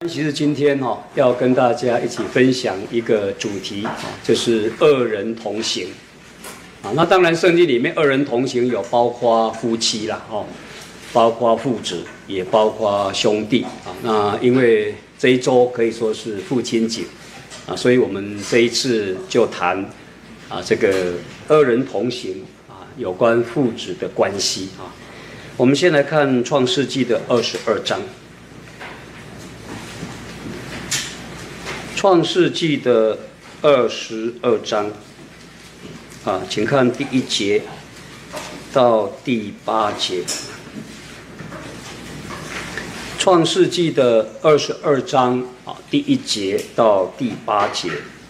其实今天要跟大家一起分享一个主题就是二人同行那当然圣经里面二人同行有包括夫妻啦包括父子，也包括兄弟那因为这一周可以说是父亲节所以我们这一次就谈这个二人同行有关父子的关系我们先来看创世纪的22章。创世纪的22章请看第1节到第8节。创世纪的22章第1节到第8节。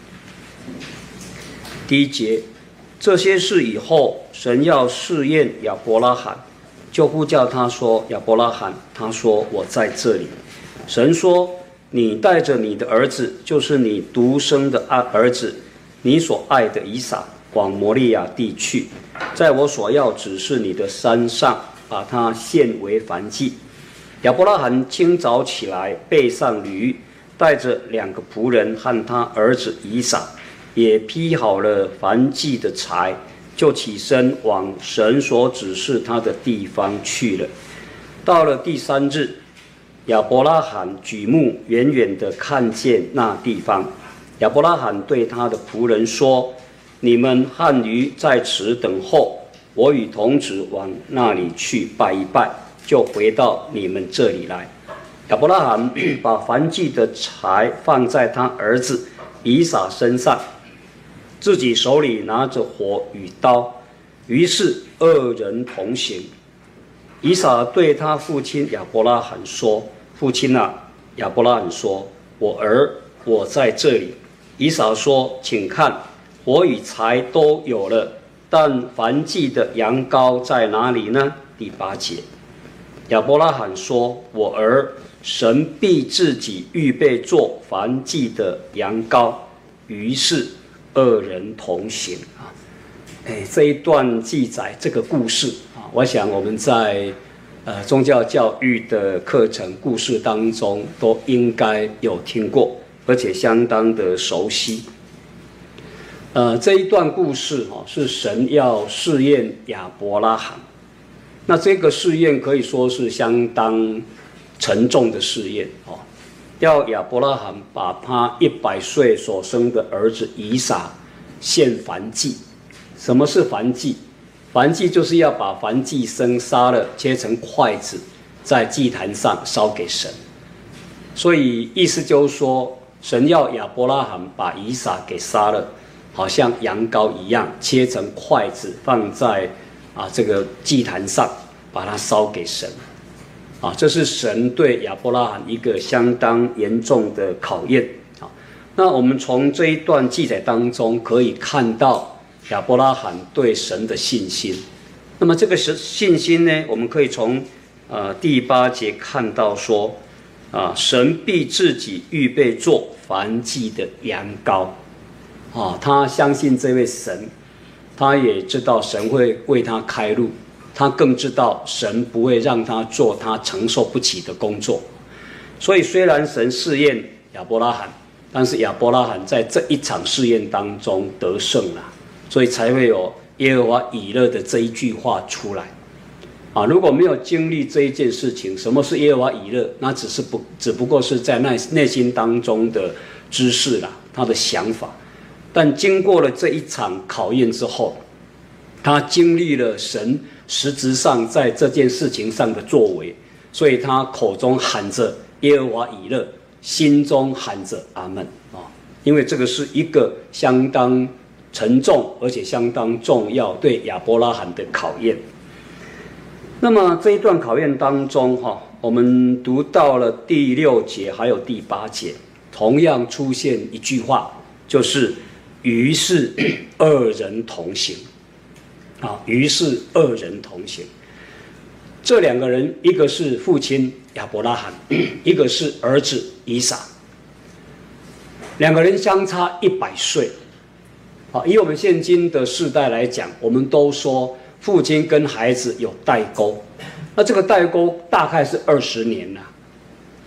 第1节，这些事以后，神要试验亚伯拉罕，就呼叫他说：“亚伯拉罕。”他说：“我在这里。”神说：“你带着你的儿子，就是你独生的儿子，你所爱的以撒，往摩利亚地去，在我所要指示你的山上，把他献为燔祭。”亚伯拉罕清早起来，背上驴，带着2个仆人和他儿子以撒，也劈好了燔祭的柴，就起身往神所指示他的地方去了。到了第3日，亚伯拉罕举目远远地看见那地方。亚伯拉罕对他的仆人说：“你们和驴在此等候，我与童子往那里去拜一拜，就回到你们这里来。”亚伯拉罕把燔祭的柴放在他儿子以撒身上，自己手里拿着火与刀，于是2人同行。以撒对他父亲亚伯拉罕说：“父亲啊！”亚伯拉罕说：“我儿，我在这里。”以撒说：“请看，火与柴都有了，但燔祭的羊羔在哪里呢？”第8节，亚伯拉罕说：“我儿，神必自己预备做燔祭的羊羔。”于是2人同行这一段记载这个故事我想我们在宗教教育的课程故事当中都应该有听过，而且相当的熟悉。这一段故事是神要试验亚伯拉罕，那这个试验可以说是相当沉重的试验要亚伯拉罕把他100岁所生的儿子以撒献燔祭。什么是燔祭？燔祭就是要把燔祭牲杀了，切成筷子，在祭坛上烧给神。所以意思就是说，神要亚伯拉罕把以撒给杀了，好像羊羔一样，切成筷子放在这个祭坛上，把它烧给神。这是神对亚伯拉罕一个相当严重的考验那我们从这一段记载当中可以看到亚伯拉罕对神的信心。那么这个信心呢，我们可以从第8节看到说神必自己预备做燔祭的羊羔他相信这位神，他也知道神会为他开路，他更知道神不会让他做他承受不起的工作。所以虽然神试验亚伯拉罕，但是亚伯拉罕在这一场试验当中得胜了，所以才会有耶和华以勒的这一句话出来如果没有经历这一件事情，什么是耶和华以勒，那只不过是在内心当中的知识啦，他的想法。但经过了这一场考验之后，他经历了神实质上在这件事情上的作为，所以他口中喊着耶和华以勒，心中喊着阿们因为这个是一个相当沉重而且相当重要对亚伯拉罕的考验。那么这一段考验当中我们读到了第6节还有第8节，同样出现一句话，就是于是2人同行于是2人同行。这2个人，一个是父亲亚伯拉罕，一个是儿子以撒，2个人相差100岁以我们现今的世代来讲，我们都说父亲跟孩子有代沟，那这个代沟大概是20年了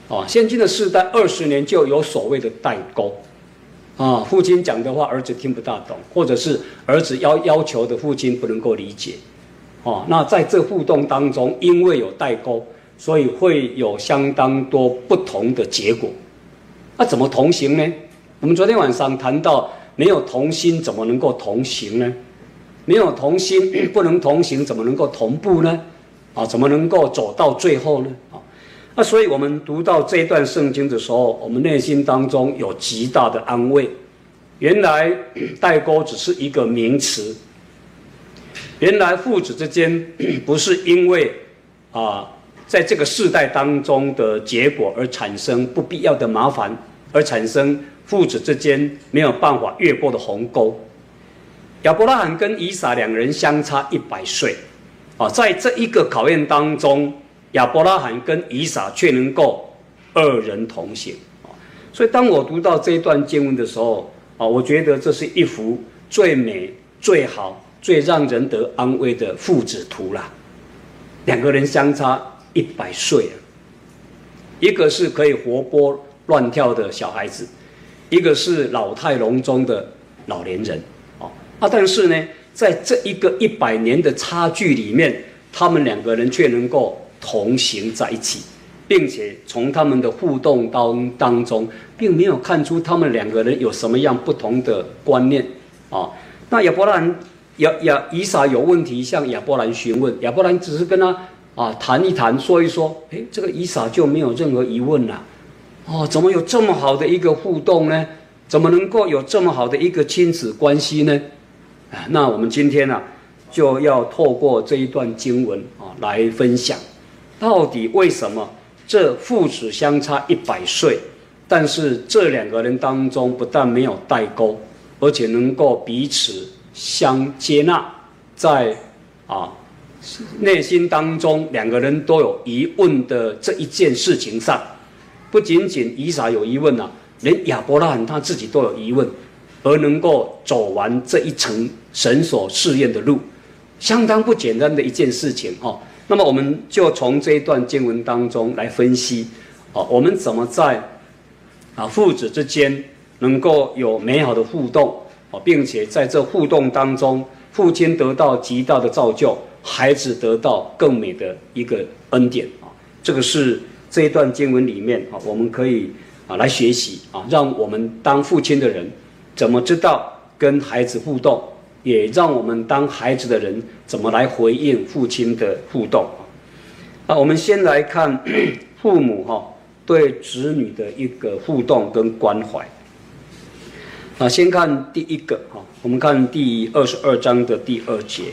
现今的世代20年就有所谓的代沟，父亲讲的话儿子听不大懂，或者是儿子要求的父亲不能够理解，那在这互动当中，因为有代沟，所以会有相当多不同的结果。那怎么同行呢？我们昨天晚上谈到，没有同心怎么能够同行呢？没有同心不能同行，怎么能够同步呢？怎么能够走到最后呢？那所以我们读到这一段圣经的时候，我们内心当中有极大的安慰。原来代沟只是一个名词，原来父子之间不是因为在这个世代当中的结果而产生不必要的麻烦，而产生父子之间没有办法越过的鸿沟。亚伯拉罕跟以撒两人相差100岁，在这一个考验当中，亚伯拉罕跟以撒却能够2人同行。所以当我读到这一段经文的时候，我觉得这是一幅最美、最好、最让人得安慰的父子图啦。两个人相差100岁，一个是可以活泼乱跳的小孩子，一个是老态龙钟的老年人。但是呢，在这一个100年的差距里面，他们两个人却能够同行在一起，并且从他们的互动当中，并没有看出他们两个人有什么样不同的观念。那亚伯兰以撒有问题向亚伯兰询问，亚伯兰只是跟他谈一谈，说一说，这个以撒就没有任何疑问了。怎么有这么好的一个互动呢？怎么能够有这么好的一个亲子关系呢？那我们今天就要透过这一段经文来分享，到底为什么这父子相差100岁，但是这两个人当中不但没有代沟，而且能够彼此相接纳，在内心当中两个人都有疑问的这一件事情上，不仅仅以撒有疑问连亚伯拉罕他自己都有疑问，而能够走完这一程神所试验的路，相当不简单的一件事情。那么我们就从这一段经文当中来分析，我们怎么在父子之间能够有美好的互动，并且在这互动当中，父亲得到极大的造就，孩子得到更美的一个恩典。这个是这一段经文里面我们可以来学习让我们当父亲的人怎么知道跟孩子互动，也让我们当孩子的人怎么来回应父亲的互动。我们先来看父母对子女的一个互动跟关怀。先看第一个我们看第22章的第2节。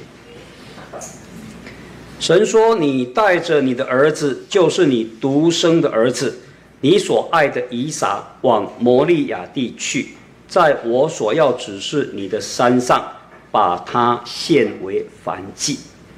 神说：“你带着你的儿子，就是你独生的儿子，你所爱的以撒，往摩利亚地去，在我所要指示你的山上，把他献为燔祭。”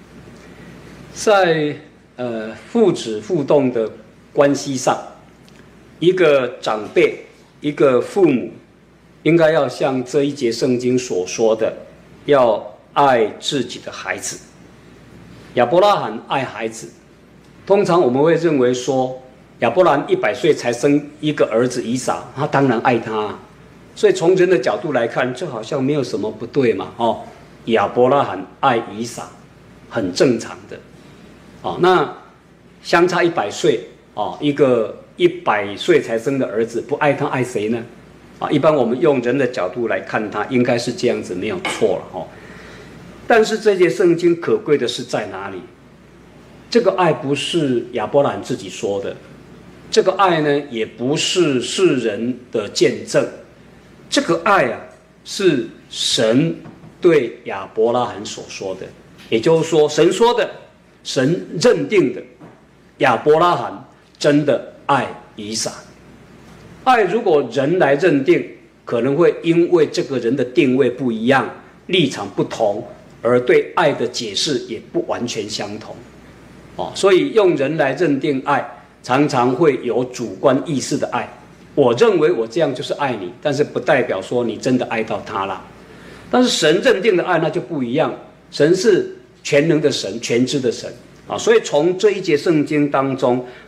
在父子互动的关系上，一个长辈，一个父母，应该要像这一节圣经所说的，要爱自己的孩子。亚伯拉罕爱孩子，通常我们会认为说，亚伯兰100岁才生一个儿子以撒，他当然爱他。所以从人的角度来看，这好像没有什么不对嘛。亚伯拉罕爱以撒，很正常的。那相差100岁，一个100岁才生的儿子不爱他，爱谁呢？一般我们用人的角度来看他，应该是这样子，没有错了。但是这节圣经可贵的是在哪里？这个爱不是亚伯兰自己说的，这个爱呢，也不是世人的见证，这个爱是神对亚伯拉罕所说的，也就是说，神说的，神认定的，亚伯拉罕真的爱以撒。爱如果人来认定，可能会因为这个人的定位不一样，立场不同，而对爱的解释也不完全相同。所以用人来认定爱，常常会有主观意识的爱。我认为我这样就是爱你，但是不代表说你真的爱到他了。但是神认定的爱那就不一样，神是全能的神，全知的神。所以从这一节圣经当中，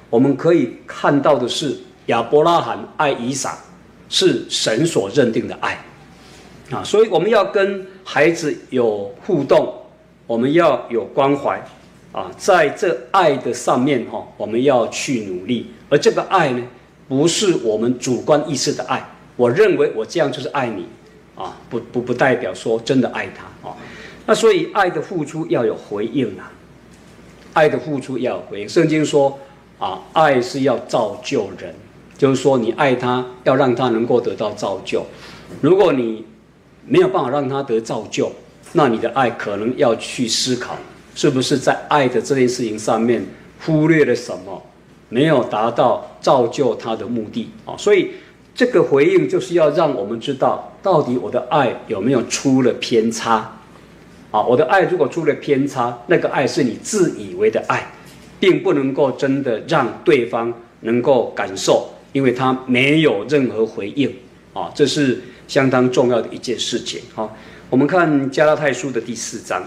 我们可以看到的是，亚伯拉罕爱以撒是神所认定的爱啊，所以我们要跟孩子有互动，我们要有关怀啊，在这爱的上面我们要去努力，而这个爱呢，不是我们主观意识的爱，我认为我这样就是爱你啊，不代表说真的爱他啊。那所以爱的付出要有回应啊，爱的付出要有回应。圣经说啊，爱是要造就人，就是说你爱他，要让他能够得到造就。如果你没有办法让他得造就，那你的爱可能要去思考，是不是在爱的这件事情上面忽略了什么，没有达到造就他的目的啊。所以这个回应就是要让我们知道，到底我的爱有没有出了偏差啊？我的爱如果出了偏差，那个爱是你自以为的爱，并不能够真的让对方能够感受，因为他没有任何回应啊，这是相当重要的一件事情。好，我们看加拉太书的第4章。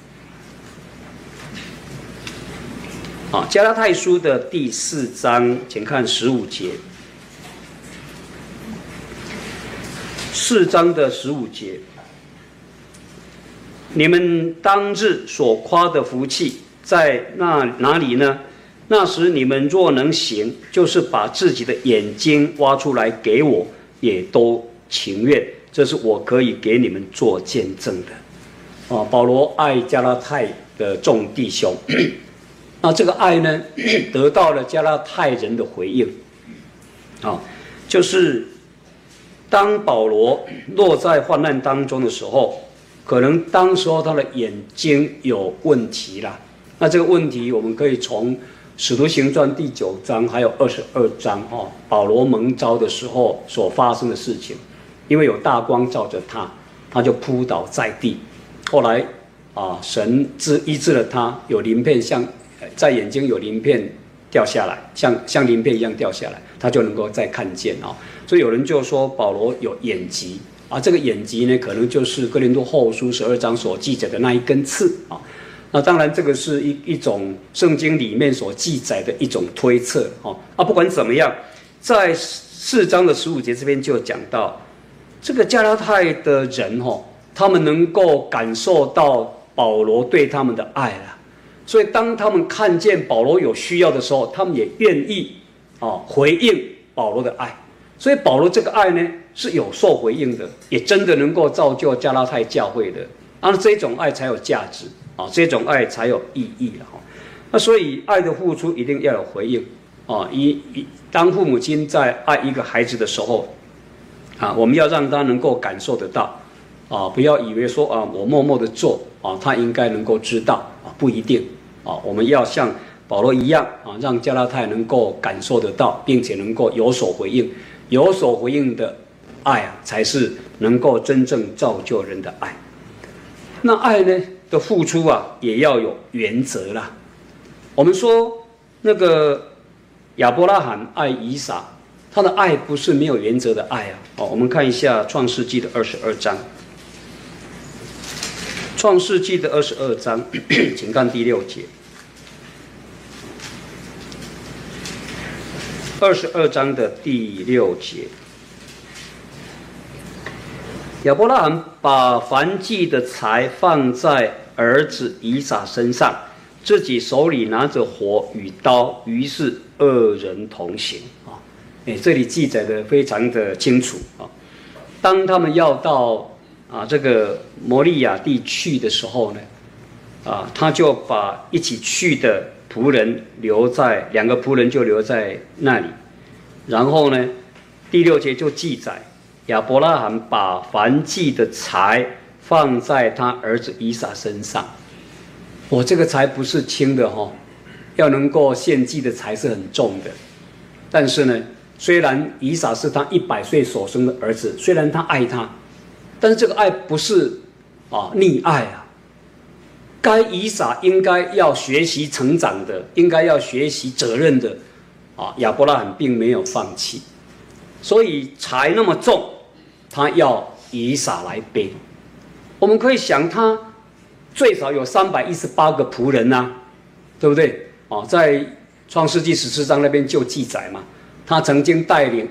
啊，加拉太书的第4章，请看15节。4章的15节，你们当日所夸的福气在哪里呢？那时你们若能行，就是把自己的眼睛挖出来给我，也都情愿。这是我可以给你们做见证的。啊，保罗爱加拉太的众弟兄，那这个爱呢，得到了加拉太人的回应。啊，就是当保罗落在患难当中的时候，可能当时候他的眼睛有问题啦。那这个问题我们可以从使徒行传第9章还有22章保罗蒙召的时候所发生的事情。因为有大光照着他，他就扑倒在地。后来神医治了他，有鳞片在眼睛有鳞片掉下来，像鳞片一样掉下来，他就能够再看见所以有人就说保罗有眼疾啊，这个眼疾呢，可能就是哥林多后书12章所记载的那一根刺啊。那当然，这个是一种圣经里面所记载的一种推测不管怎么样，在4章的15节这边就讲到，这个加拉太的人他们能够感受到保罗对他们的爱了，所以当他们看见保罗有需要的时候，他们也愿意回应保罗的爱。所以保罗这个爱呢是有受回应的，也真的能够造就加拉太教会的。这种爱才有价值这种爱才有意义了那所以爱的付出一定要有回应当父母亲在爱一个孩子的时候我们要让他能够感受得到不要以为说我默默的做他应该能够知道不一定我们要像保罗一样让加拉太能够感受得到，并且能够有所回应。有所回应的爱才是能够真正造就人的爱。那爱呢的付出也要有原则啦。我们说那个亚伯拉罕爱以撒，他的爱不是没有原则的爱我们看一下创世纪的22章。创世纪的22章，请看第6节。22章的第6节，亚伯拉罕把燔祭的财放在儿子以撒身上，自己手里拿着火与刀，于是2人同行这里记载的非常的清楚当他们要到这个摩利亚地去的时候呢他就把一起去的仆人2个仆人就留在那里。然后呢，第6节就记载亚伯拉罕把燔祭的财放在他儿子以撒身上。这个财不是轻的要能够献祭的财是很重的。但是呢，虽然以撒是他100岁所生的儿子，虽然他爱他，但是这个爱不是溺爱该以撒应该要学习成长的，应该要学习责任的亚伯拉罕并没有放弃。所以财那么重，他要以撒来背。我们可以想，他最少有318个仆人对不对在创世纪14章那边就记载嘛，他曾经带领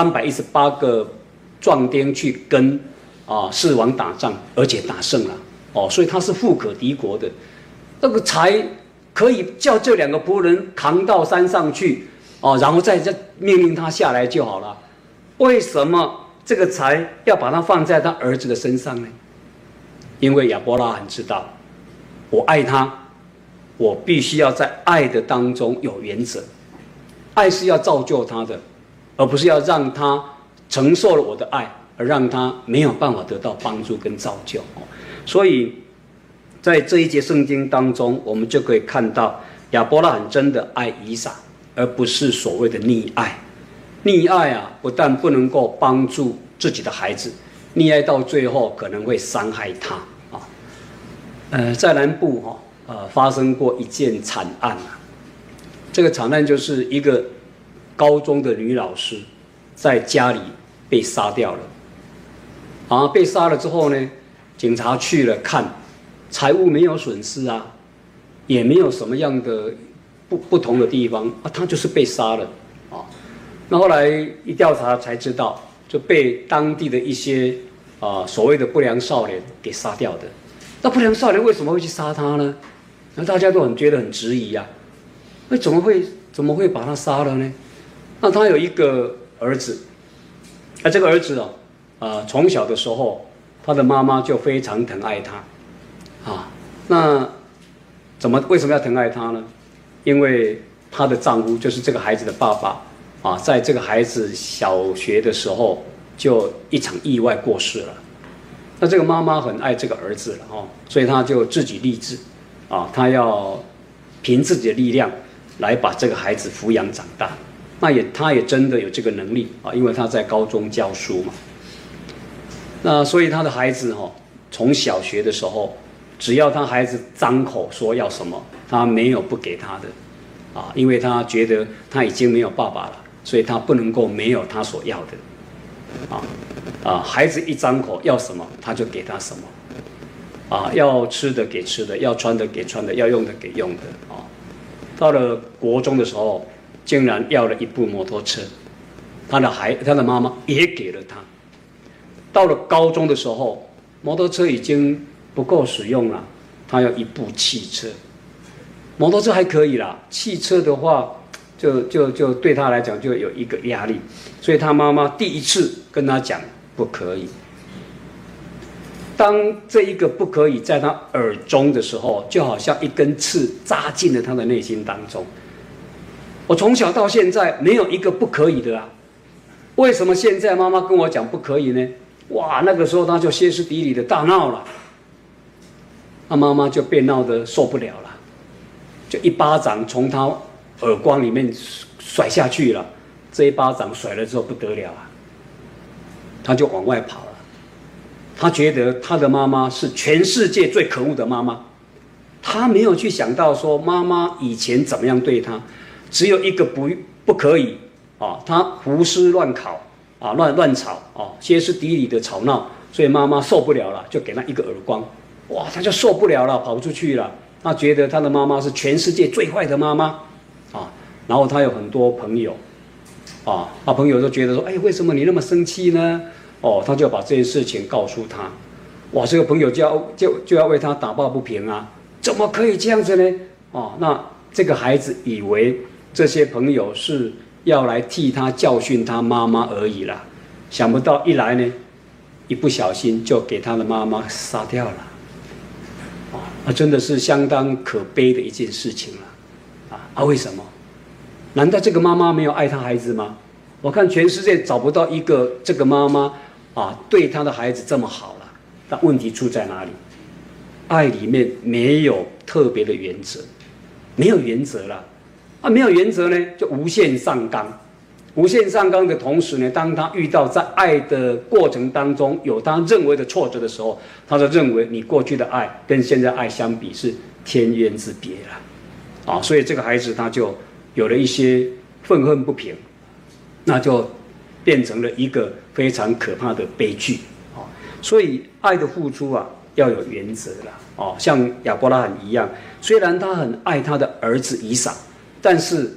318个壮丁去跟士王打仗，而且打胜了所以他是富可敌国的，那个财可以叫这2个仆人扛到山上去然后再命令他下来就好了。为什么这个财要把它放在他儿子的身上呢？因为亚伯拉罕知道，我爱他，我必须要在爱的当中有原则，爱是要造就他的，而不是要让他承受了我的爱，而让他没有办法得到帮助跟造就。所以在这一节圣经当中，我们就可以看到亚伯拉罕真的爱以撒，而不是所谓的溺爱。溺爱不但不能够帮助自己的孩子，溺爱到最后可能会伤害他在南部发生过一件惨案这个惨案就是一个高中的女老师在家里被杀掉了被杀了之后呢，警察去了看，财物没有损失也没有什么样的不同的地方她就是被杀了那后来一调查才知道，就被当地的一些所谓的不良少年给杀掉的。那不良少年为什么会去杀他呢？那大家都觉得很质疑怎么会把他杀了呢？那他有一个儿子，这个儿子从小的时候，他的妈妈就非常疼爱他那为什么要疼爱他呢？因为他的丈夫就是这个孩子的爸爸在这个孩子小学的时候就一场意外过世了。那这个妈妈很爱这个儿子了所以他就自己立志他要凭自己的力量来把这个孩子抚养长大。他也真的有这个能力因为他在高中教书嘛。那所以他的孩子从小学的时候，只要他孩子张口说要什么，他没有不给他的因为他觉得他已经没有爸爸了，所以他不能够没有他所要的孩子一张口要什么他就给他什么要吃的给吃的，要穿的给穿的，要用的给用的到了国中的时候，竟然要了一部摩托车，他的妈妈也给了他。到了高中的时候，摩托车已经不够使用了，他要一部汽车。摩托车还可以啦，汽车的话就对他来讲就有一个压力，所以他妈妈第一次跟他讲不可以。当这一个不可以在他耳中的时候，就好像一根刺扎进了他的内心当中。我从小到现在没有一个不可以的为什么现在妈妈跟我讲不可以呢？哇，那个时候他就歇斯底里的大闹了，他妈妈就被闹得受不了了，就一巴掌从他耳光里面甩下去了。这一巴掌甩了之后不得了他就往外跑了。他觉得他的妈妈是全世界最可恶的妈妈，他没有去想到说妈妈以前怎么样对他，只有一个不可以他胡思乱考乱吵歇斯底里的吵闹，所以妈妈受不了了，就给他一个耳光。哇，他就受不了了，跑出去了。他觉得他的妈妈是全世界最坏的妈妈然后他有很多朋友他朋友都觉得说，为什么你那么生气呢？他就把这件事情告诉他。哇，这个朋友就要为他打抱不平怎么可以这样子呢？那这个孩子以为这些朋友是要来替他教训他妈妈而已啦，想不到一来呢，一不小心就给他的妈妈杀掉了。真的是相当可悲的一件事情了为什么？难道这个妈妈没有爱她孩子吗？我看全世界找不到一个这个妈妈对她的孩子这么好了。但问题出在哪里？爱里面没有特别的原则，没有原则了没有原则呢，就无限上纲。无限上纲的同时呢，当他遇到在爱的过程当中有他认为的挫折的时候，他就认为你过去的爱跟现在爱相比是天渊之别了所以这个孩子他就有了一些愤恨不平，那就变成了一个非常可怕的悲剧所以爱的付出要有原则了像亚伯拉罕一样，虽然他很爱他的儿子以撒，但是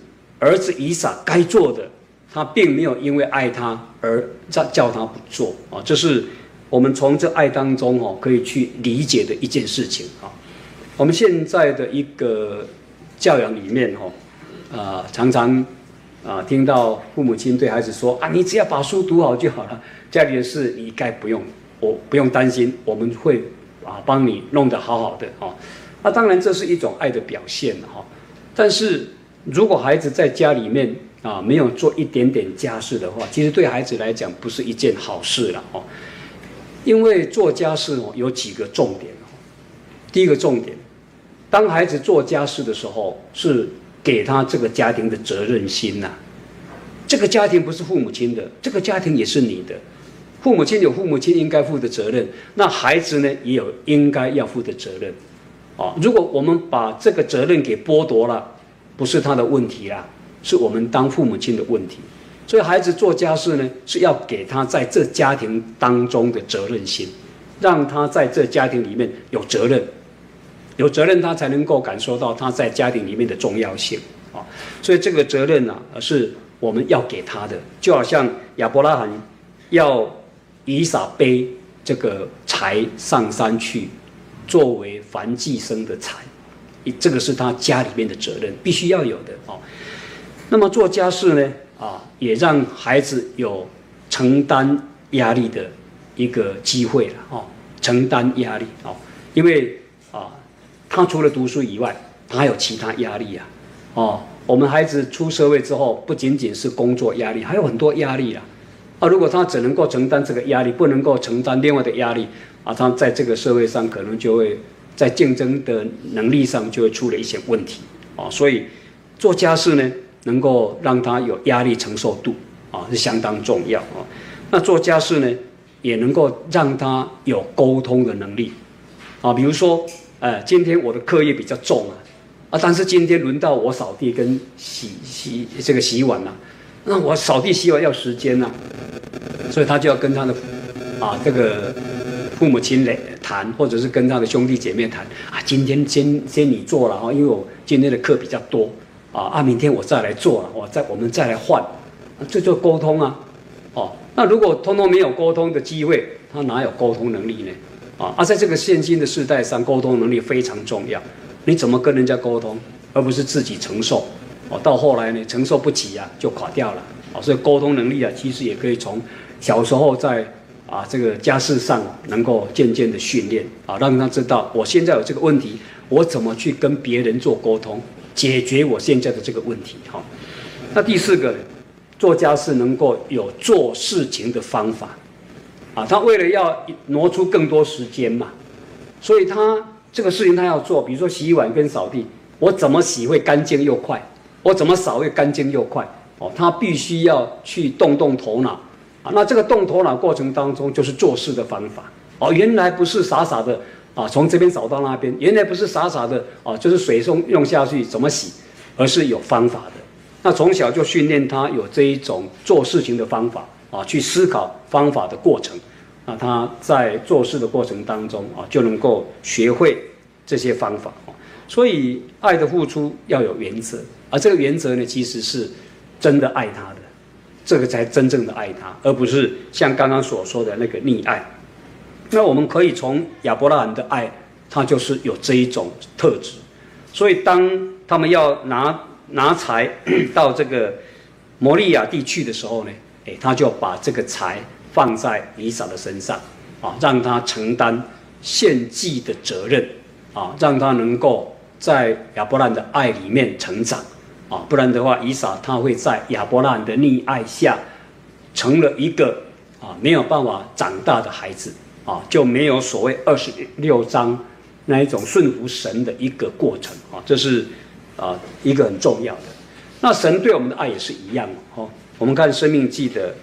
儿子以撒该做的，他并没有因为爱他而叫他不做啊。这是我们从这爱当中可以去理解的一件事情啊。我们现在的一个教养里面常常听到父母亲对孩子说你只要把书读好就好了，家里的事你该不用担心，我们会帮你弄得好好的那当然这是一种爱的表现但是如果孩子在家里面没有做一点点家事的话，其实对孩子来讲不是一件好事了因为做家事有几个重点第一个重点，当孩子做家事的时候，是给他这个家庭的责任心呐。这个家庭不是父母亲的，这个家庭也是你的。父母亲有父母亲应该负的责任，那孩子呢也有应该要负的责任。如果我们把这个责任给剥夺了，不是他的问题啦，是我们当父母亲的问题。所以孩子做家事呢，是要给他在这家庭当中的责任心，让他在这家庭里面有责任。有责任，他才能够感受到他在家庭里面的重要性所以这个责任是我们要给他的。就好像亚伯拉罕要以撒背这个柴上山去，作为燔祭牲的柴，这个是他家里面的责任，必须要有的那么做家事呢也让孩子有承担压力的一个机会了承担压力因为他除了读书以外，他还有其他压力我们孩子出社会之后，不仅仅是工作压力，还有很多压力如果他只能够承担这个压力，不能够承担另外的压力他在这个社会上可能就会在竞争的能力上就会出了一些问题所以做家事呢，能够让他有压力承受度是相当重要那做家事呢，也能够让他有沟通的能力比如说今天我的课业比较重但是今天轮到我扫地跟洗碗那我扫地洗碗要时间所以他就要跟他的这个父母亲谈，或者是跟他的兄弟姐妹谈今天先你做了因为我今天的课比较多明天我再来做了，我们再来换这就沟通那如果通通没有沟通的机会，他哪有沟通能力呢在这个现今的世代上，沟通能力非常重要。你怎么跟人家沟通，而不是自己承受到后来呢，承受不起就垮掉了所以沟通能力其实也可以从小时候在这个家事上能够渐渐的训练让他知道我现在有这个问题，我怎么去跟别人做沟通，解决我现在的这个问题那第四个，做家事能够有做事情的方法他为了要挪出更多时间嘛，所以他这个事情他要做，比如说洗碗跟扫地，我怎么洗会干净又快，我怎么扫会干净又快他必须要去动头脑那这个动头脑过程当中，就是做事的方法原来不是傻傻的从这边扫到那边，原来不是傻傻的就是水用下去怎么洗，而是有方法的。那从小就训练他有这一种做事情的方法去思考方法的过程那他在做事的过程当中就能够学会这些方法所以爱的付出要有原则这个原则呢，其实是真的爱他的，这个才真正的爱他，而不是像刚刚所说的那个溺爱。那我们可以从亚伯拉罕的爱，他就是有这一种特质。所以当他们要拿柴到这个摩利亚地去的时候呢，他就把这个柴放在以撒的身上让他承担献祭的责任让他能够在亚伯拉罕的爱里面成长不然的话，以撒他会在亚伯拉罕的溺爱下，成了一个没有办法长大的孩子就没有所谓26章那一种顺服神的一个过程这是一个很重要的。那神对我们的爱也是一样我们看《申命记》的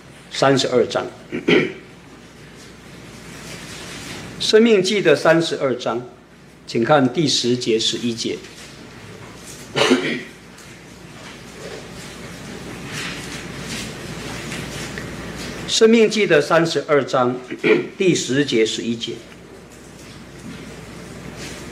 32章，《申命记》的32章，请看第10节、11节。申命记的32章第10节、11节。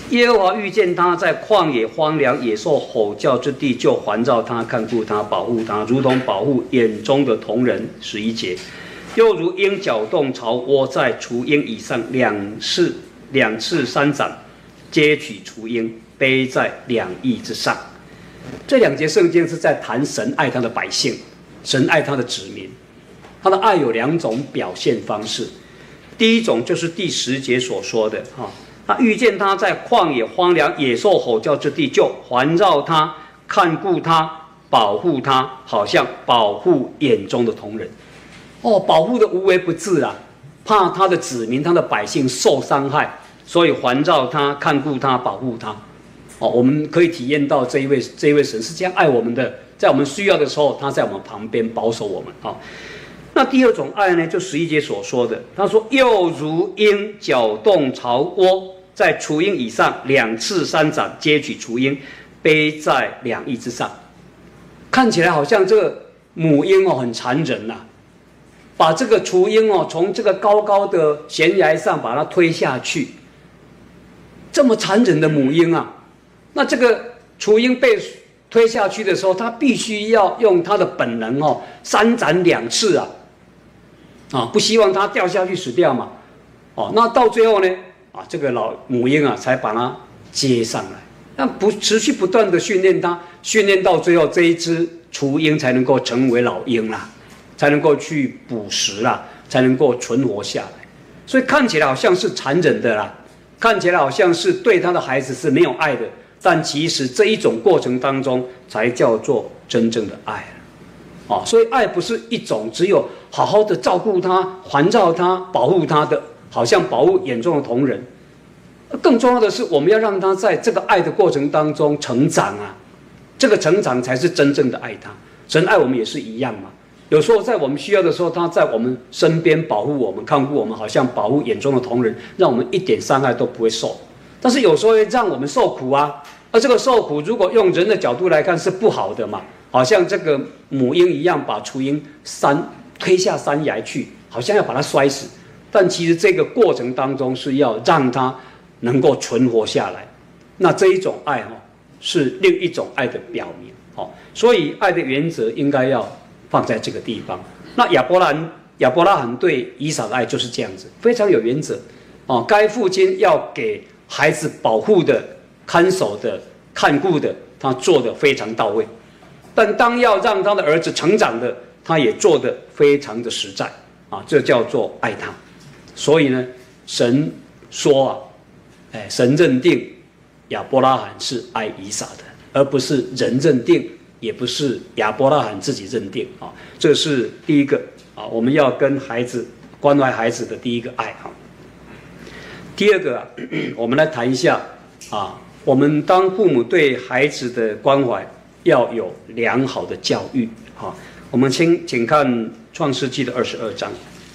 耶和华遇见他在旷野荒凉野兽吼叫之地，就环绕他，看顾他，保护他，如同保护眼中的瞳人。11节，又如鹰搅动巢窝，在雏鹰以上两翅三掌，接取雏鹰，背在两翼之上。这2节圣经是在谈神爱他的百姓，神爱他的子民。他的爱有2种表现方式。第一种就是第10节所说的他遇见他在旷野荒凉野兽吼叫之地，就环绕他，看顾他，保护他，好像保护眼中的瞳人。保护的无微不至啊，怕他的子民他的百姓受伤害，所以环绕他，看顾他，保护他。我们可以体验到这一位神是这样爱我们的，在我们需要的时候，他在我们旁边保守我们。那第2种爱呢，就11节所说的，他说又如鹰搅动巢窝，在雏鹰以上2翅3掌，接取雏鹰，背在两翼之上。看起来好像这个母鹰很残忍把这个雏鹰从这个高高的悬崖上把它推下去，这么残忍的母鹰那这个雏鹰被推下去的时候，它必须要用它的本能3展2翅不希望它掉下去死掉嘛。那到最后呢这个老母鹰才把它接上来。那持续不断的训练它，训练到最后，这一只雏鹰才能够成为老鹰才能够去捕食才能够存活下来。所以看起来好像是残忍的看起来好像是对他的孩子是没有爱的，但其实这一种过程当中才叫做真正的爱所以爱不是一种只有好好的照顾他、环绕他、保护他的，好像保护眼中的瞳人。更重要的是，我们要让他在这个爱的过程当中成长这个成长才是真正的爱他。神爱我们也是一样嘛。有时候在我们需要的时候，他在我们身边保护我们、看顾我们，好像保护眼中的瞳人，让我们一点伤害都不会受。但是有时候会让我们受苦而这个受苦，如果用人的角度来看是不好的嘛，好像这个母鹰一样把雏鹰推下山崖去，好像要把它摔死。但其实这个过程当中是要让它能够存活下来。那这一种爱是另一种爱的表明所以爱的原则应该要放在这个地方。那亚伯拉罕对以撒的爱就是这样子，非常有原则该父亲要给孩子保护的、看守的、看顾的，他做得非常到位。但当要让他的儿子成长的，他也做得非常的实在这叫做爱他。所以呢，神说神认定亚伯拉罕是爱以撒的，而不是人认定，也不是亚伯拉罕自己认定这是第一个我们要跟孩子关怀孩子的第一个爱第二个我们来谈一下我们当父母对孩子的关怀要有良好的教育我们请看创世纪的22章。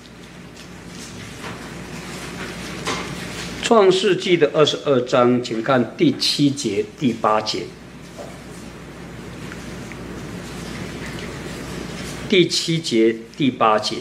创世纪的22章，请看第7节、第8节。第7节、第8节，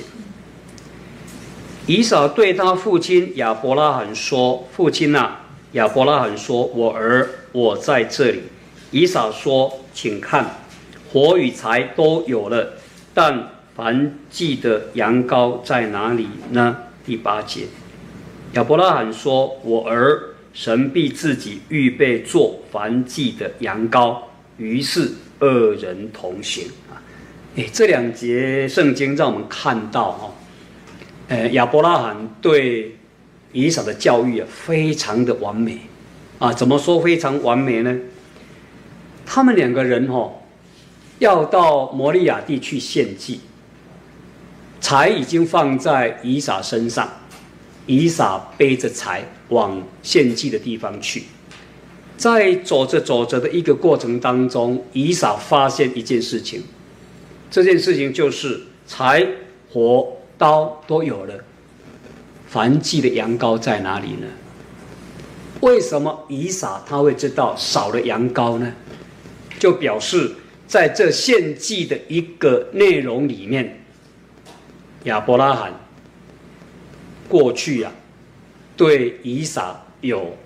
以扫对他父亲亚伯拉罕说：“父亲亚伯拉罕说：我儿，我在这里。”以扫说：“请看，火与柴都有了，但燔祭的羊羔在哪里呢？”第8节，亚伯拉罕说：“我儿，神必自己预备做燔祭的羊羔。”于是二人同行这2节圣经让我们看到亚伯拉罕对以扫的教育非常的完美怎么说非常完美呢？他们2个人要到摩利亚地去献祭，柴已经放在以撒身上，以撒背着柴往献祭的地方去。在走着走着的一个过程当中，以撒发现一件事情，这件事情就是柴、火、刀都有了，燔祭的羊羔在哪里呢？为什么以撒他会知道少了羊羔呢？就表示在这献祭的一个内容里面，亚伯拉罕过去对以撒有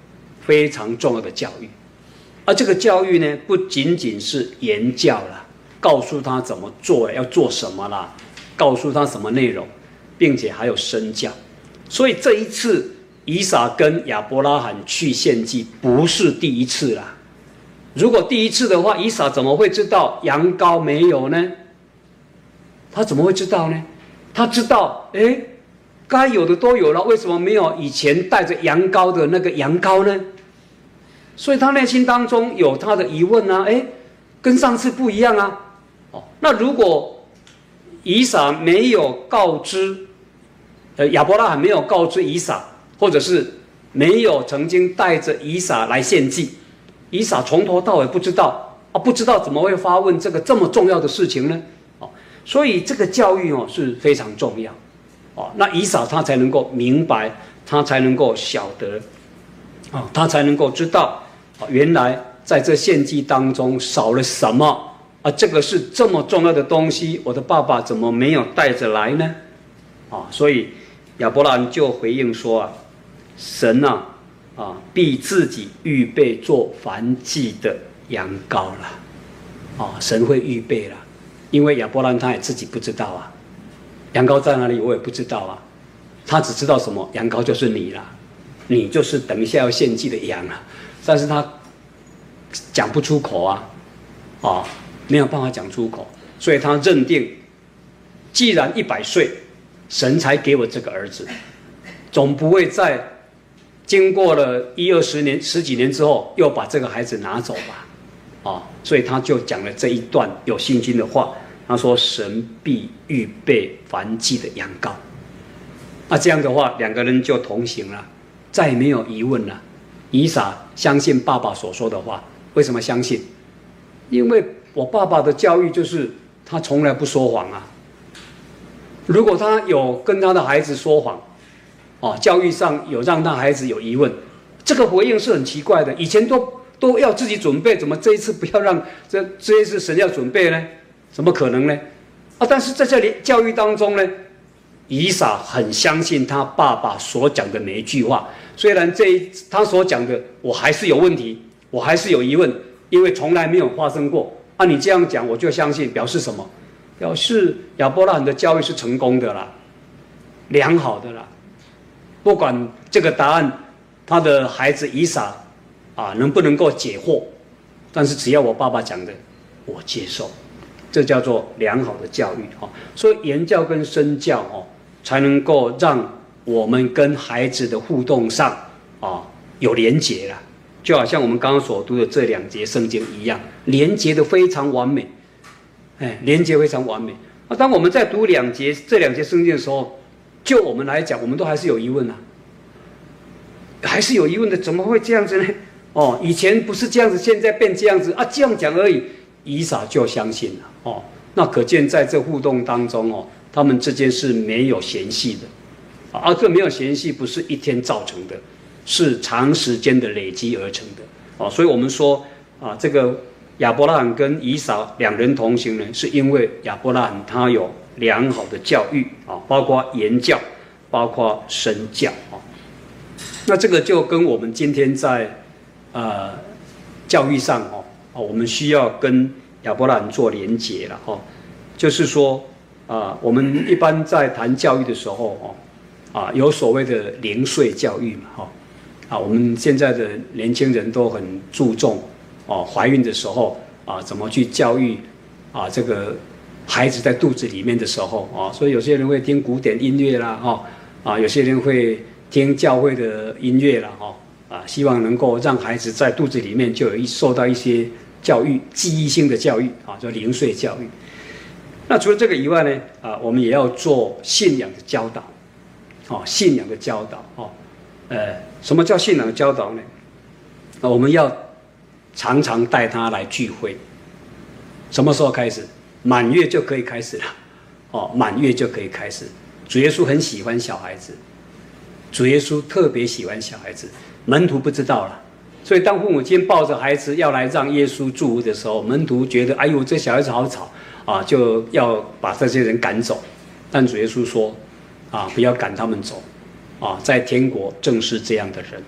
非常重要的教育。而这个教育呢，不仅仅是言教啦，告诉他怎么做，要做什么啦，告诉他什么内容，并且还有身教。所以这一次以撒跟亚伯拉罕去献祭不是第一次啦。如果第一次的话，以撒怎么会知道羊羔没有呢？他怎么会知道呢？他知道，该有的都有了，为什么没有以前带着羊羔的那个羊羔呢？所以他内心当中有他的疑问啊，跟上次不一样啊。那如果以撒没有告知，亚伯拉罕没有告知以撒，或者是没有曾经带着以撒来献祭，以撒从头到尾不知道不知道怎么会发问这么重要的事情呢？所以这个教育是非常重要。那以撒他才能够明白，他才能够晓得，他才能够知道，原来在这献祭当中少了什么这个是这么重要的东西，我的爸爸怎么没有带着来呢？所以亚伯拉罕就回应说神必自己预备做燔祭的羊羔了。神会预备了，因为亚伯拉罕他也自己不知道羊羔在哪里我也不知道他只知道什么？羊羔就是你啦，你就是等一下要献祭的羊但是他讲不出口没有办法讲出口，所以他认定，既然100岁，神才给我这个儿子，总不会在经过了10-20年、10几年之后，又把这个孩子拿走吧？所以他就讲了这一段有信心的话，他说：“神必预备燔祭的羊羔。”这样的话，两个人就同行了，再也没有疑问了。以撒相信爸爸所说的话，为什么相信？因为我爸爸的教育就是他从来不说谎如果他有跟他的孩子说谎，教育上有让他孩子有疑问，这个回应是很奇怪的。以前都要自己准备，怎么这一次不要让这一次神要准备呢？怎么可能呢？但是在这里教育当中呢，以撒很相信他爸爸所讲的每一句话，虽然他所讲的我还是有问题，我还是有疑问，因为从来没有发生过。你这样讲我就相信，表示什么？表示亚伯拉罕的教育是成功的啦，良好的啦。不管这个答案他的孩子以撒能不能够解惑，但是只要我爸爸讲的我接受，这叫做良好的教育所以言教跟身教才能够让我们跟孩子的互动上有连结啦。就好像我们刚刚所读的这2节圣经一样，连结的非常完美，连结非常完美。当我们在读这2节圣经的时候，就我们来讲，我们都还是有疑问还是有疑问的，怎么会这样子呢？以前不是这样子，现在变这样子这样讲而已，以撒就相信了那可见在这互动当中他们之间是没有嫌隙的这没有嫌隙不是一天造成的，是长时间的累积而成的所以我们说这个亚伯拉罕跟以撒两人同行呢，是因为亚伯拉罕他有良好的教育包括言教，包括身教那这个就跟我们今天在教育上我们需要跟亚伯拉罕做连结了就是说我们一般在谈教育的时候有所谓的零碎教育嘛我们现在的年轻人都很注重怀孕的时候怎么去教育这个孩子在肚子里面的时候所以有些人会听古典音乐啦有些人会听教会的音乐啦希望能够让孩子在肚子里面就受到一些教育，记忆性的教育叫零碎教育。那除了这个以外呢我们也要做信仰的教导信仰的教导什么叫信仰的教导呢？我们要常常带他来聚会。什么时候开始？满月就可以开始了满月就可以开始。主耶稣很喜欢小孩子，主耶稣特别喜欢小孩子，门徒不知道了。所以当父母亲抱着孩子要来让耶稣祝福的时候，门徒觉得哎呦这小孩子好吵就要把这些人赶走。但主耶稣说不要赶他们走在天国正是这样的人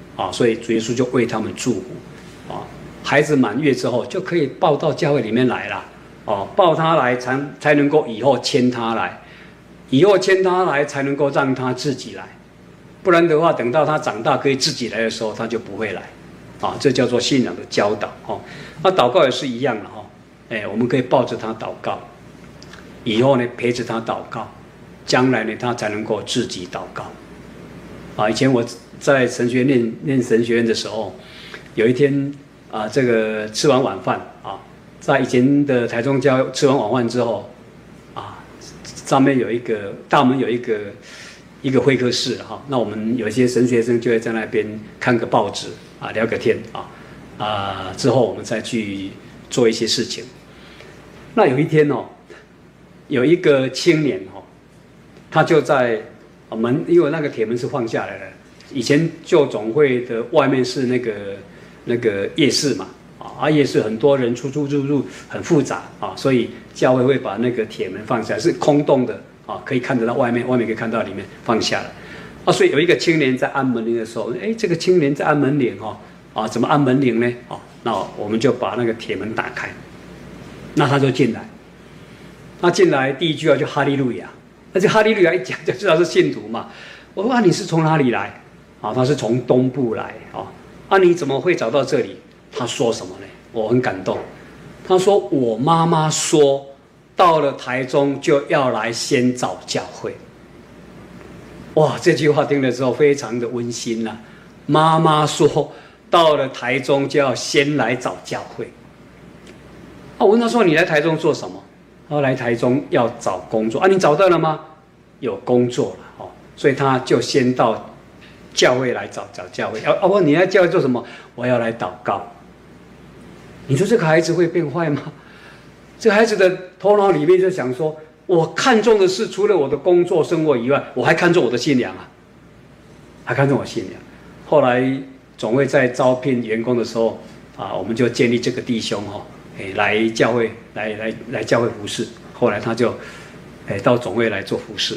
啊，所以主耶稣就为他们祝福啊。孩子满月之后就可以抱到教会里面来了，哦，抱他来才能够以后牵他来，以后牵他来才能够让他自己来，不然的话，等到他长大可以自己来的时候，他就不会来，啊，这叫做信仰的教导哦。那祷告也是一样的哦，我们可以抱着他祷告，以后呢陪着他祷告，将来呢他才能够自己祷告，啊，以前我在神学院念神学院的时候，有一天啊，这个吃完晚饭啊，在以前的台中教吃完晚饭之后，啊，上面有一个大门有一个会客室哈，那我们有一些神学生就会在那边看个报纸啊，聊个天啊，之后我们再去做一些事情。那有一天哦，有一个青年哦，他就在门，因为那个铁门是放下来的，以前旧总会的外面是那个夜市嘛，夜市很多人出入很复杂啊，所以教会会把那个铁门放下来，是空洞的啊，可以看得到外面，外面可以看到里面放下来啊，所以有一个青年在按门铃的时候，这个青年在按门铃怎么按门铃呢？那我们就把那个铁门打开，那他就进来，他进来第一句话就哈利路亚，那这哈利路亚一讲就知道是信徒嘛。我说你是从哪里来？他是从东部来你怎么会找到这里？他说什么呢？我很感动。他说我妈妈说，到了台中就要来先找教会。哇，这句话听了之后非常的温馨啊。妈妈说，到了台中就要先来找教会。我问他说：“你来台中做什么？”他说：“来台中要找工作。”你找到了吗？有工作了所以他就先到教会来找教会。问你来教会做什么？我要来祷告。你说这个孩子会变坏吗？这个孩子的头脑里面就想说：我看重的是除了我的工作生活以外，我还看重我的信仰啊，还看重我信仰。后来总会在招聘员工的时候我们就建立这个弟兄来教会来教会服侍。后来他就到总会来做服侍，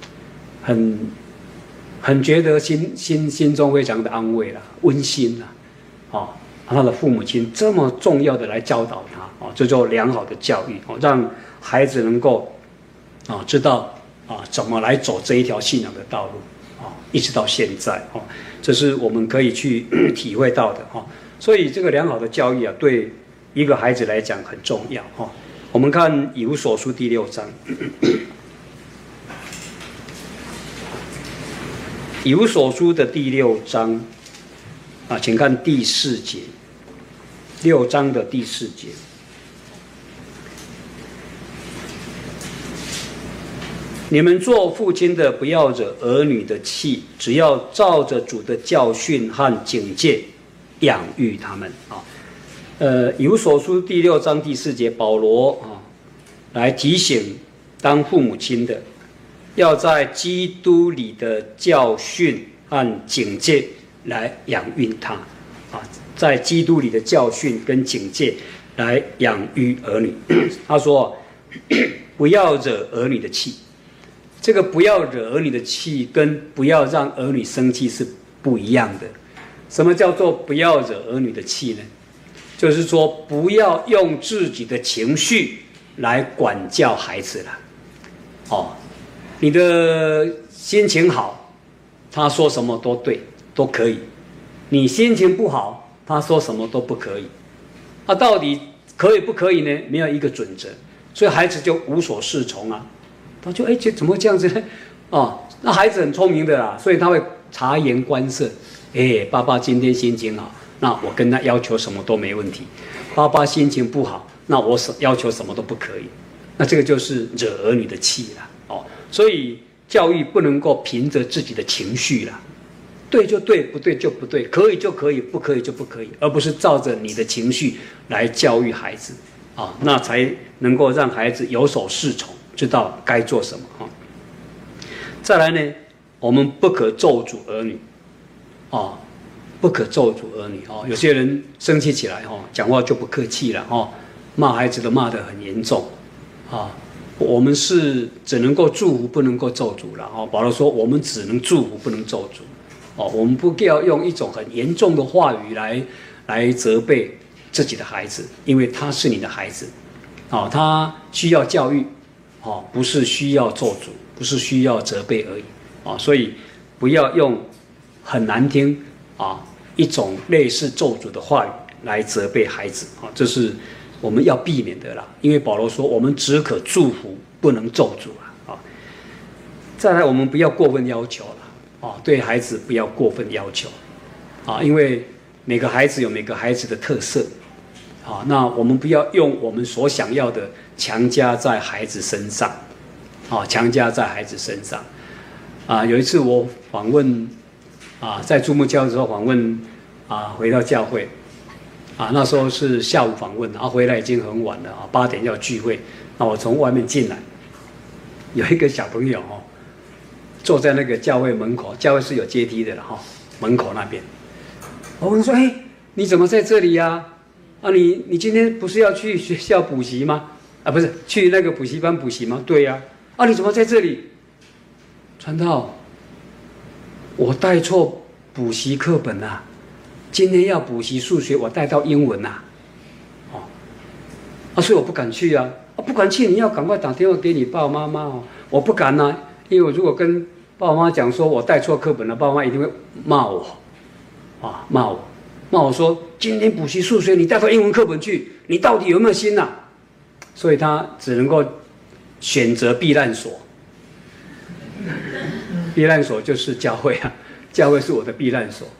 很觉得心中非常的安慰啦，温馨啦他的父母亲这么重要的来教导他这就良好的教育让孩子能够知道怎么来走这一条信仰的道路一直到现在这是我们可以去体会到的所以这个良好的教育对一个孩子来讲很重要我们看以弗所书第6章，以弗所书的第6章请看第4节，6章的第4节。你们做父亲的，不要惹儿女的气，只要照着主的教训和警戒养育他们以弗所书第6章第4节，保罗来提醒当父母亲的，要在基督里的教训和警戒来养育他在基督里的教训跟警戒来养育儿女。他说不要惹儿女的气。这个不要惹儿女的气跟不要让儿女生气是不一样的。什么叫做不要惹儿女的气呢？就是说不要用自己的情绪来管教孩子了你的心情好，他说什么都对，都可以；你心情不好，他说什么都不可以。到底可以不可以呢？没有一个准则，所以孩子就无所适从他就怎么会这样子呢？那孩子很聪明的啦，所以他会察言观色。爸爸今天心情好，那我跟他要求什么都没问题；爸爸心情不好，那我要求什么都不可以。那这个就是惹儿女的气啦。所以教育不能够凭着自己的情绪啦，对就对，不对就不对，可以就可以，不可以就不可以，而不是照着你的情绪来教育孩子那才能够让孩子有所适从，知道该做什么再来呢，我们不可咒诅儿女不可咒诅儿女有些人生气起来讲话就不客气了骂孩子都骂得很严重我们是只能够祝福，不能够咒诅了保罗说我们只能祝福，不能咒诅我们不要用一种很严重的话语来责备自己的孩子，因为他是你的孩子，他需要教育，不是需要咒诅，不是需要责备而已，所以不要用很难听一种类似咒诅的话语来责备孩子，这是我们要避免的啦。因为保罗说，我们只可祝福，不能咒诅啊。再来，我们不要过分要求了，对孩子不要过分要求，因为每个孩子有每个孩子的特色，那我们不要用我们所想要的强加在孩子身上，强加在孩子身上。有一次我访问，在注目教的时候访问，回到教会，那时候是下午访问，回来已经很晚了，8点要聚会，那我从外面进来，有一个小朋友坐在那个教会门口，教会是有阶梯的了门口那边，我问说，你怎么在这里呀？你今天不是要去学校补习吗？不是去那个补习班补习吗？对呀。你怎么在这里？传道，我带错补习课本啦，今天要补习数学，我带到英文啦，所以我不敢去啊。不敢去，你要赶快打电话给你爸爸妈妈我不敢啊，因为我如果跟爸爸妈妈讲说我带错课本了，爸爸妈妈一定会骂我，骂我说今天补习数学你带到英文课本去，你到底有没有心啊？所以他只能够选择避难所。避难所就是教会啊，教会是我的避难所，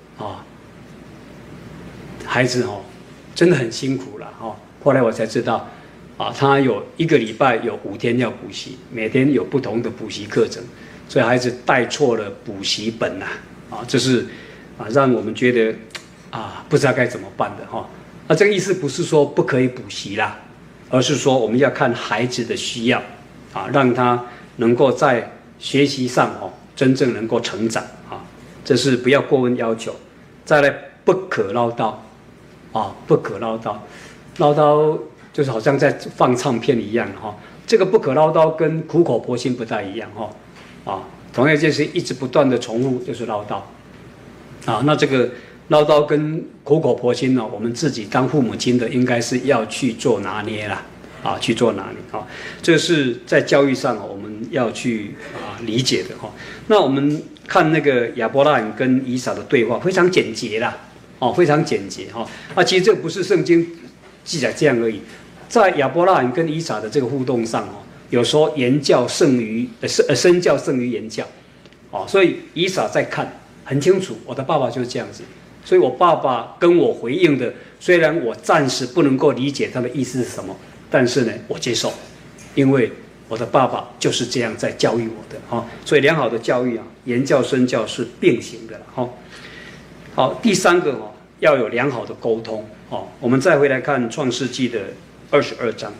孩子真的很辛苦了后来我才知道，他有1个礼拜有5天要补习，每天有不同的补习课程，所以孩子带错了补习本这是让我们觉得不知道该怎么办的那这个意思不是说不可以补习啦，而是说我们要看孩子的需要让他能够在学习上真正能够成长这是不要过分要求。再来，不可唠叨不可唠叨，唠叨就是好像在放唱片一样这个不可唠叨跟苦口婆心不太一样同样一件事一直不断的重复就是唠叨那这个唠叨跟苦口婆心我们自己当父母亲的应该是要去做拿捏啦去做拿捏这是在教育上我们要去理解的那我们看那个亚伯拉罕跟以撒的对话，非常简洁啦非常简洁其实这不是圣经记载这样而已，在亚伯拉罕跟以撒的这个互动上有时候言教胜于身教胜于言教所以以撒在看很清楚，我的爸爸就是这样子，所以我爸爸跟我回应的，虽然我暂时不能够理解他的意思是什么，但是呢我接受，因为我的爸爸就是这样在教育我的所以良好的教育言教身教是并行的好，第3个要有良好的沟通我们再回来看创世纪的22章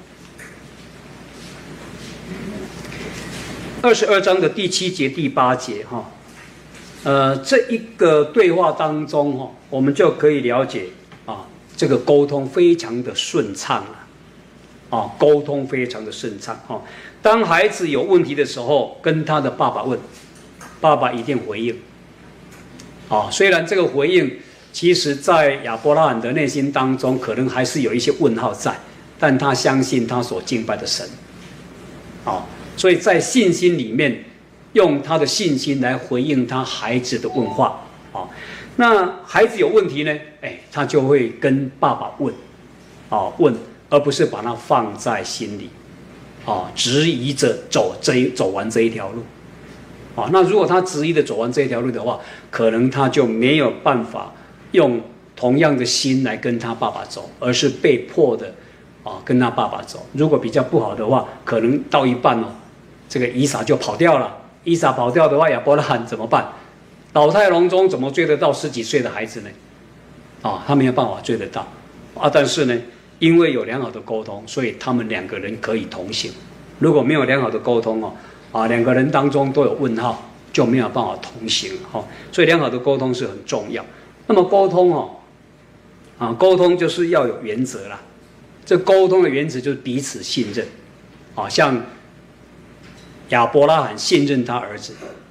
，22章的第7节第8节这一个对话当中我们就可以了解这个沟通非常的顺畅沟通非常的顺畅当孩子有问题的时候，跟他的爸爸问，爸爸一定回应虽然这个回应其实在亚伯拉罕的内心当中可能还是有一些问号在，但他相信他所敬拜的神所以在信心里面用他的信心来回应他孩子的问话那孩子有问题呢他就会跟爸爸问问，而不是把它放在心里质疑着走完这一条路那如果他执意的走完这一条路的话，可能他就没有办法用同样的心来跟他爸爸走，而是被迫的跟他爸爸走。如果比较不好的话，可能到一半这个以撒就跑掉了。以撒跑掉的话，亚伯拉罕怎么办？老态龙钟怎么追得到10几岁的孩子呢？他没有办法追得到但是呢，因为有良好的沟通，所以他们2个人可以同行。如果没有良好的沟通2个人当中都有问号，就没有办法同行所以良好的沟通是很重要。那么沟通沟通就是要有原则啦。这沟通的原则就是彼此信任像亚伯拉罕信任他儿子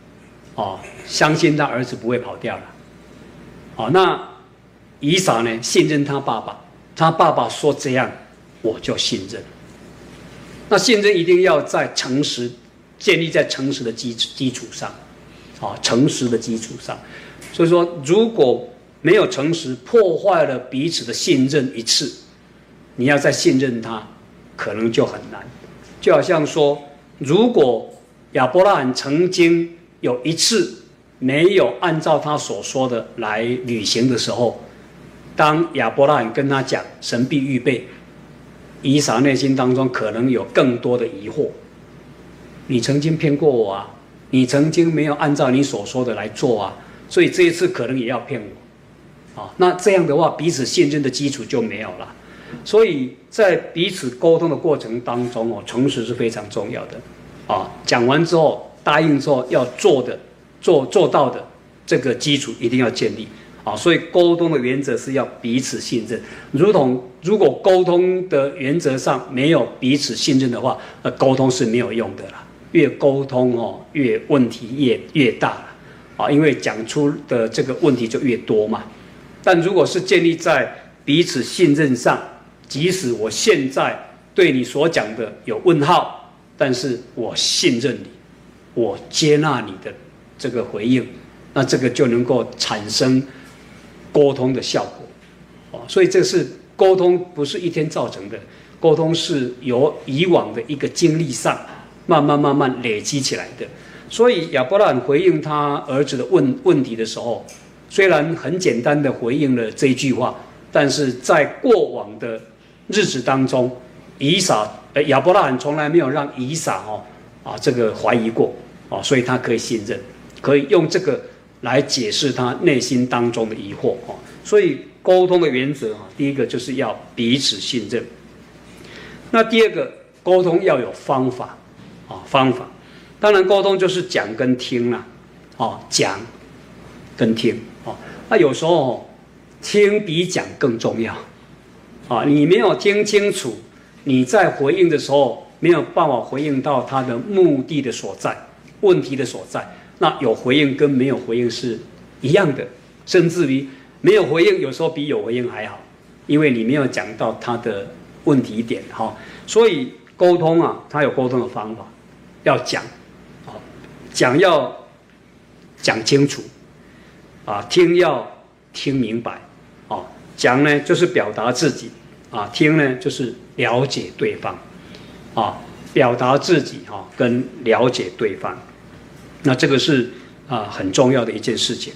相信他儿子不会跑掉了。那以撒呢，信任他爸爸，他爸爸说这样，我就信任。那信任一定要在诚实，建立在诚实的基础上，诚实的基础上。所以说，如果没有诚实，破坏了彼此的信任一次，你要再信任他，可能就很难。就好像说，如果亚伯拉罕曾经有一次没有按照他所说的来履行的时候，当亚伯拉罕跟他讲神必预备，以撒内心当中可能有更多的疑惑。你曾经骗过我啊，你曾经没有按照你所说的来做啊，所以这一次可能也要骗我。那这样的话，彼此信任的基础就没有了。所以在彼此沟通的过程当中，诚实是非常重要的。讲完之后，答应之后要做到的这个基础一定要建立。所以沟通的原则是要彼此信任。如果沟通的原则上没有彼此信任的话，沟通是没有用的啦。越沟通越问题越大了，因为讲出的这个问题就越多嘛。但如果是建立在彼此信任上，即使我现在对你所讲的有问号，但是我信任你，我接纳你的这个回应，那这个就能够产生沟通的效果。所以这是沟通不是一天造成的，沟通是由以往的一个经历上慢慢累积起来的。所以亚伯拉罕回应他儿子的问题的时候，虽然很简单的回应了这一句话，但是在过往的日子当中，亚伯拉罕从来没有让以撒这个怀疑过，所以他可以信任，可以用这个来解释他内心当中的疑惑。所以沟通的原则，第一个就是要彼此信任。那第二个，沟通要有方法。当然沟通就是讲跟听啦，讲跟听。那有时候听比讲更重要。你没有听清楚，你在回应的时候没有办法回应到他的目的的所在，问题的所在。那有回应跟没有回应是一样的，甚至于没有回应有时候比有回应还好，因为你没有讲到他的问题点。所以沟通它有沟通的方法，要讲，要讲清楚，听要听明白，讲呢就是表达自己，听呢就是了解对方，表达自己跟了解对方，那这个是很重要的一件事情。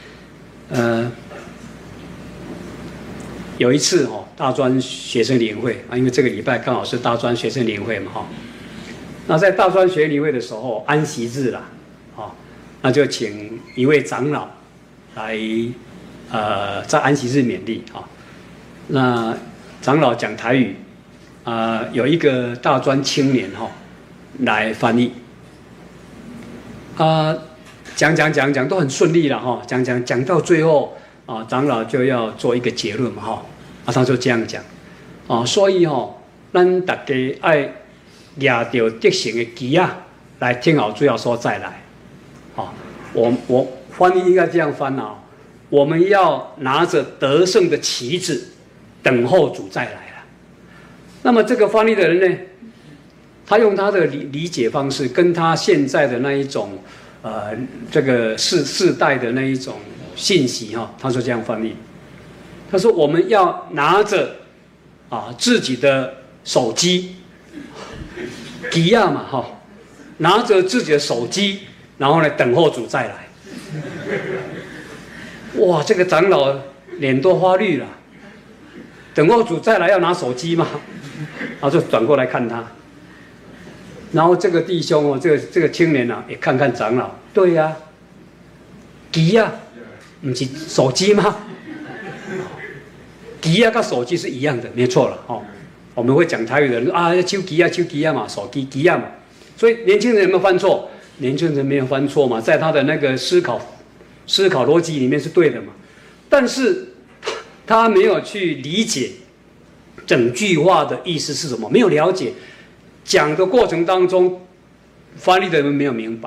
有一次大专学生联会因为这个礼拜刚好是大专学生联会嘛，那在大专学联会的时候，安息日啦，那就请一位长老来在安息日勉励。那长老讲台语，有一个大专青年来翻译，讲都很顺利了讲到最后长老就要做一个结论嘛他就这样讲所以咱大家爱抓到得胜的旗来听候主要说再来。我翻译应该这样翻我们要拿着得胜的旗子，等候主再来了。那么这个翻译的人呢，他用他的理解方式，跟他现在的那一种这个世代的那一种信息他说这样翻译，他说我们要拿着自己的手机，吉亚嘛拿着自己的手机，然后呢等候主再来。哇，这个长老脸都花绿了，等候主再来要拿手机嘛，然后就转过来看他，然后这个弟兄这个青年也看看长老，对呀，机不是手机吗？机跟手机是一样的，没错了我们会讲台语的人说手机嘛，手机机嘛，所以年轻人有没有犯错？年轻人没有犯错嘛，在他的那个思考逻辑里面是对的嘛，但是他没有去理解整句话的意思是什么，没有了解，讲的过程当中翻译的人没有明白，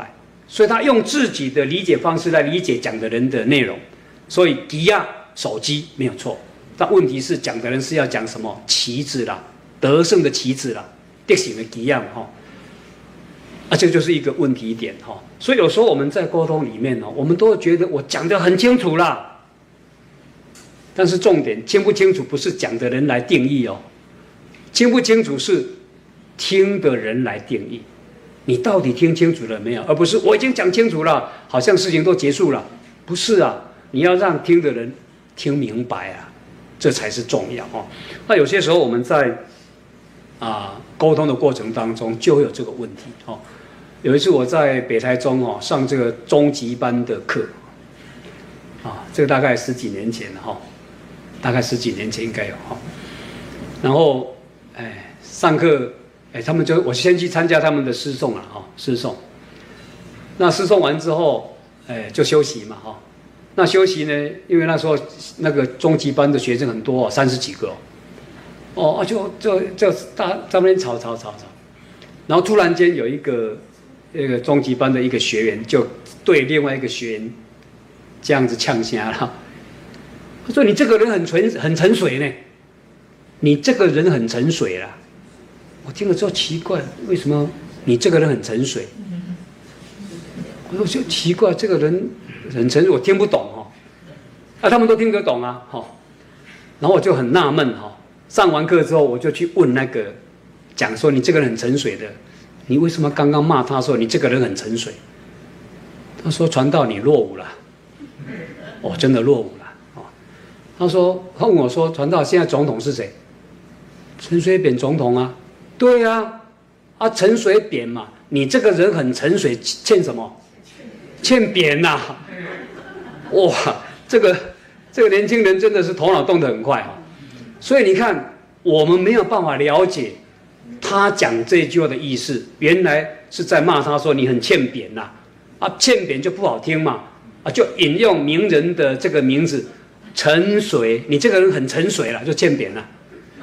所以他用自己的理解方式来理解讲的人的内容。所以吉亚手机没有错，但问题是讲的人是要讲什么旗子啦，得胜的旗子啦，德行的吉亚哈。这就是一个问题点哈。所以有时候我们在沟通里面我们都会觉得我讲得很清楚啦，但是重点清不清楚不是讲的人来定义清不清楚是听的人来定义。你到底听清楚了没有？而不是我已经讲清楚了，好像事情都结束了。不是啊，你要让听的人听明白啊，这才是重要那有些时候我们在沟通的过程当中就会有这个问题有一次我在北台中上这个中级班的课这个大概十几年前大概十几年前应该有然后上课他们我先去参加他们的诗诵了诗诵。那诗诵完之后就休息嘛那休息呢，因为那时候那个中级班的学生很多30几个就大那边吵，然后突然间有一个中级班的一个学员就对另外一个学员这样子呛声了，他说：“你这个人很沉水呢，你这个人很沉水啦。”我听了之后奇怪，为什么你这个人很沉水？我就奇怪，这个人很沉水，我听不懂他们都听得懂啊然后我就很纳闷上完课之后，我就去问那个讲说你这个人很沉水的，你为什么刚刚骂他说你这个人很沉水？他说传道你落伍了，真的落伍了他问我说传道现在总统是谁？陈水扁总统啊，对啊，陈水扁嘛，你这个人很沉水，欠什么？欠扁呐！哇，这个年轻人真的是头脑动得很快所以你看，我们没有办法了解他讲这句话的意思，原来是在骂他说你很欠扁呐欠扁就不好听嘛就引用名人的这个名字沉水，你这个人很沉水了，就欠扁了。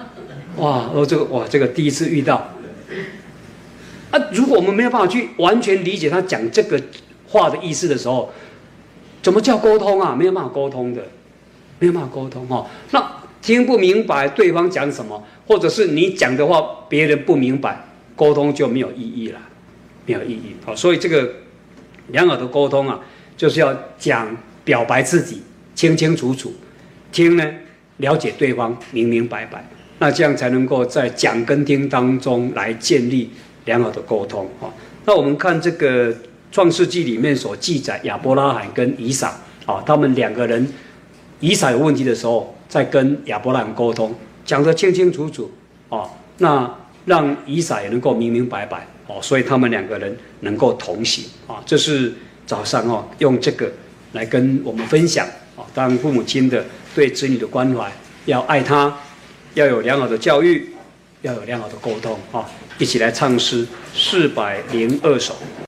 这个第一次遇到如果我们没有办法去完全理解他讲这个话的意思的时候，怎么叫沟通啊？没有办法沟通的，没有办法沟通那听不明白对方讲什么，或者是你讲的话别人不明白，沟通就没有意义了，没有意义所以这个良好的沟通就是要表白自己清清楚楚，听呢了解对方明明白白，那这样才能够在讲跟听当中来建立良好的沟通那我们看这个创世纪里面所记载亚伯拉罕跟以撒他们两个人，以撒有问题的时候在跟亚伯拉罕沟通，讲得清清楚楚那让以撒也能够明明白白所以他们两个人能够同行这是早上用这个来跟我们分享当父母亲的对子女的关怀，要爱他，要有良好的教育，要有良好的沟通一起来唱诗402首。